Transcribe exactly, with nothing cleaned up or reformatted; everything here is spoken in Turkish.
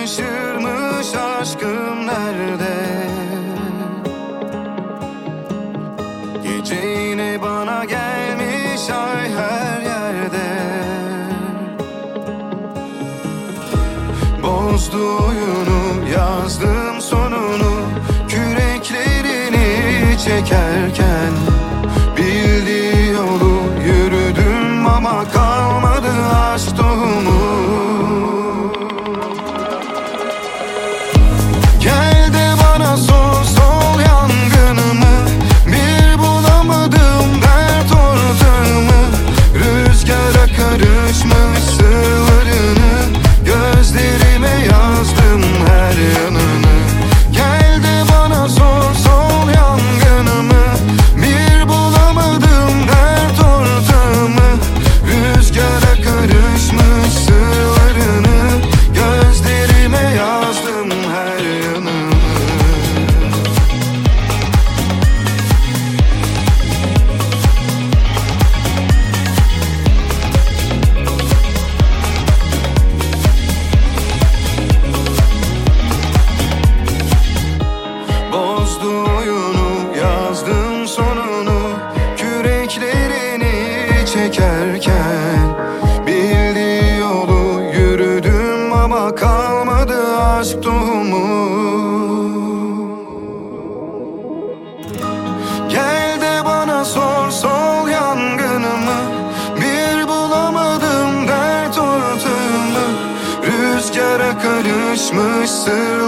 şaşırmış aşkım nerede? Gece yine bana gelmiş ay her yerde. Bozdu oyunu, yazdım sonunu, küreklerini çekerken. Bildiği yolu yürüdüm ama kalmadı aşk tohumu. Gel de bana sor, sol yangınımı, bir bulamadım dert ortağımı. Rüzgara karışmış sırlarını, gözlerime yazdım her yanını. Gel de bana sor, sol yangınımı, bir bulamadım dert ortağımı. Rüzgara karışmış sırlarını, gözlerime yazdım her yanını. Bozdu oyunu, yazdım sonunu, küreklerini çekerken. Bildiği yolu yürüdüm ama kalmadı aşk tohumu. Gel de bana sor, sol yangınımı, bir bulamadım dert ortağımı. Rüzgara karışmış sırlarını,